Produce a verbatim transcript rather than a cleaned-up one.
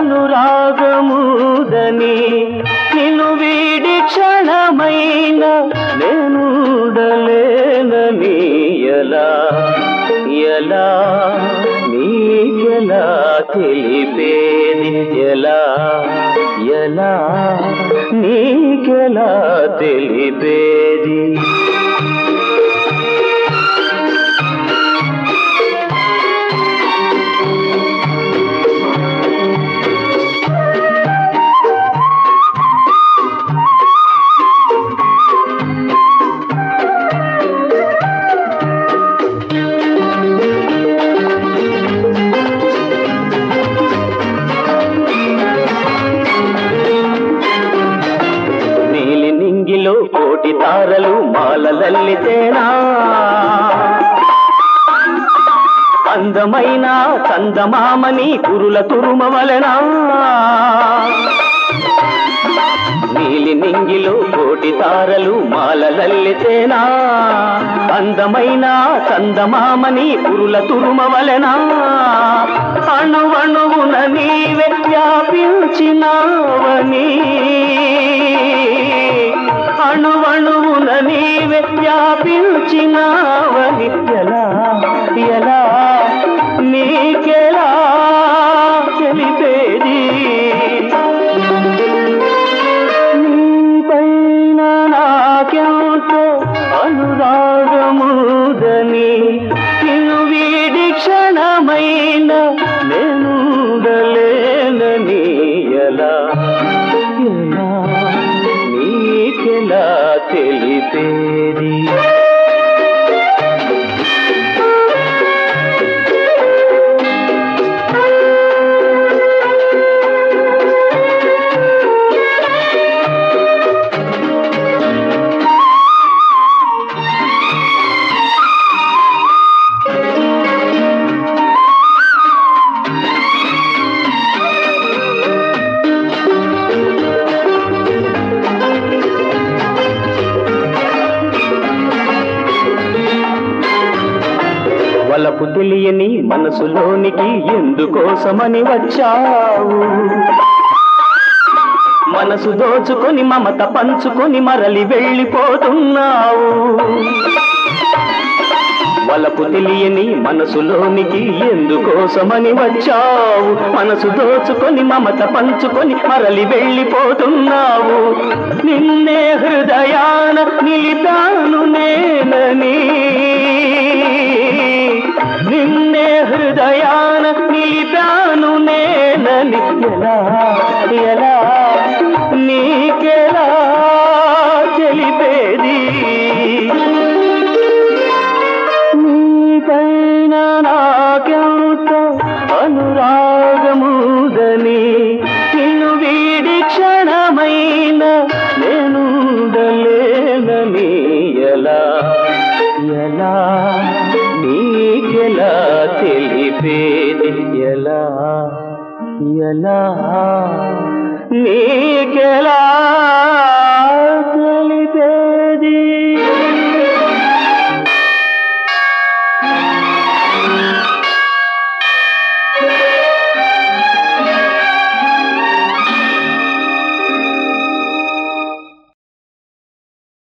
అనురాగముదని నిన్ను వీడి క్షణమైన నేనుండలేనని ఎలా ఎలా నీకెలా తెలిపేది ఎలా ఎలా నీకెలా తెలిపేది కోటి తారలు మాలలల్లితేనా అందమైన చందమామని కురుల తురుమవలెనా నీలి నింగిలో కోటి తారలు మాలలల్లితేనా అందమైన చందమామని కురుల తురుమవలెనా అణువణువున నీవే వ్యాపించినావని అణువణువున నీవే వ్యాపించినావని ఎలా ఎలా నీకెలా తెలిపేది నీపైన నాకెంతో అనురాగముదని నిన్ను వీడి క్షణమైన నేనుండలేనని ఎలా ఎలా నీకెలా తెలిపేది వలపు తెలియని మనసులోనికి ఎందుకోసమని వచ్చావు మనసు దోచుకొని మమత పంచుకొని మరలి వెళ్ళిపోతున్నావు వలపు తెలియని మనసులోనికి ఎందుకోసమని వచ్చావు మనసు దోచుకొని మమత పంచుకొని మరలి వెళ్ళిపోతున్నావు నిన్నే హృదయాన నిలిపాను నేనని నిన్నే హృదయాన నిలిపాను నేనని ఎలా ఎలా నీకెలా తెలిపేది నీపైన నాకెంతో అనురాగముదని నిన్ను వీడి క్షణమైన నేనుండలేనని ఎలా ఎలా నీకెలా తెలిపేది ఎలా ఎలా నీకెలా